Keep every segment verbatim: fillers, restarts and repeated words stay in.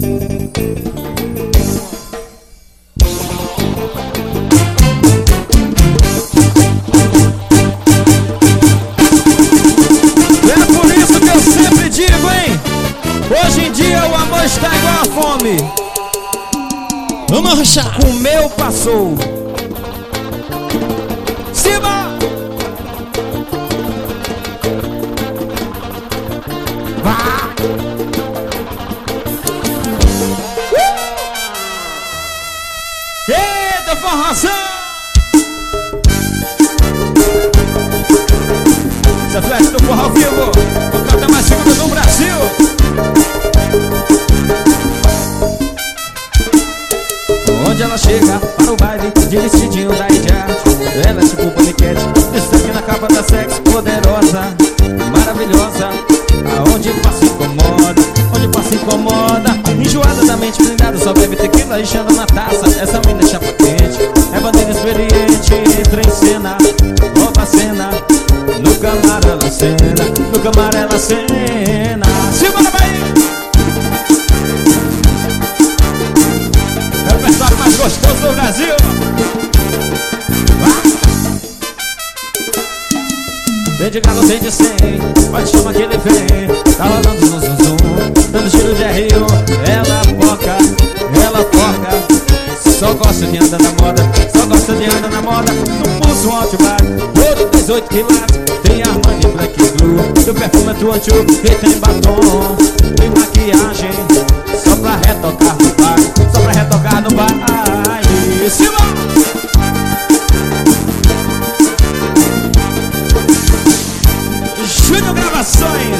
Está igual a fome. Vamos arrochar. Comeu, passou. Cima. Vai. Uh! Eita, forração. Essa festa do forró ao vivo. O canta mais seguro do Brasil. Onde ela chega para o baile de vestidinho da Arte. Ela é tipo paniquete, destaque na capa da sexy, poderosa, maravilhosa. Aonde passa incomoda, onde passa incomoda. Enjoada da mente blindada, só bebe tequila e chama na taça. Essa mina é chapa quente, é bandeira experiente. Entra em cena, rouba a cena. No camar ela cena, no camar ela cena. Simbora, Bahia! É o pessoal mais gostoso do Brasil. Ah! Vem de galo, vem de cem, pode chamar que ele vem. Tá rolando zum zum zum, dando tiro de rio. Ela foca, ela foca. Só gosta de andar na moda, só gosta de andar na moda. No pulso um Outback, outro dezoito quilates. Tem Armani Black Blue, teu perfume é tua tio. E tem batom, tem maquiagem, só pra retocar no baile, só pra retocar no baile. Cima! Júnior Gravações.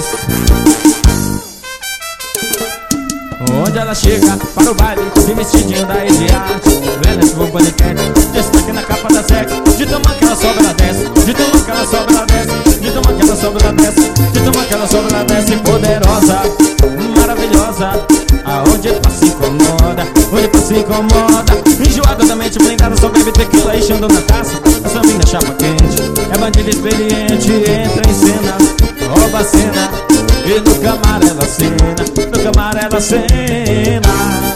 Onde ela chega para o baile de vestidinho da Arte. Ela é tipo paniquete, destaque na capa da sexy. De tomar que ela sobe, ela desce. De tomar que ela sobe, ela desce. De tomar que ela sobe, ela desce. De tomar que ela sobe, ela desce. Poderosa, maravilhosa. Aonde passa incomoda, onde passa incomoda. Enjoada da mente blindada, só bebe tequila e chando na taça. Essa mina é chapa quente, é bandida experiente. Entra em cena, rouba a cena. E no camar ela cena, no camar ela cena.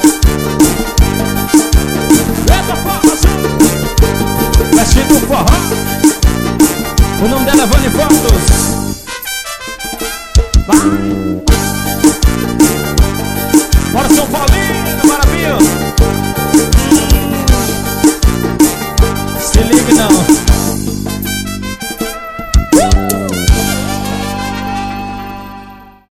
Eita, forró, vestido forró. O nome dela é Vani Fotos. Vai. Bora, São Paulo.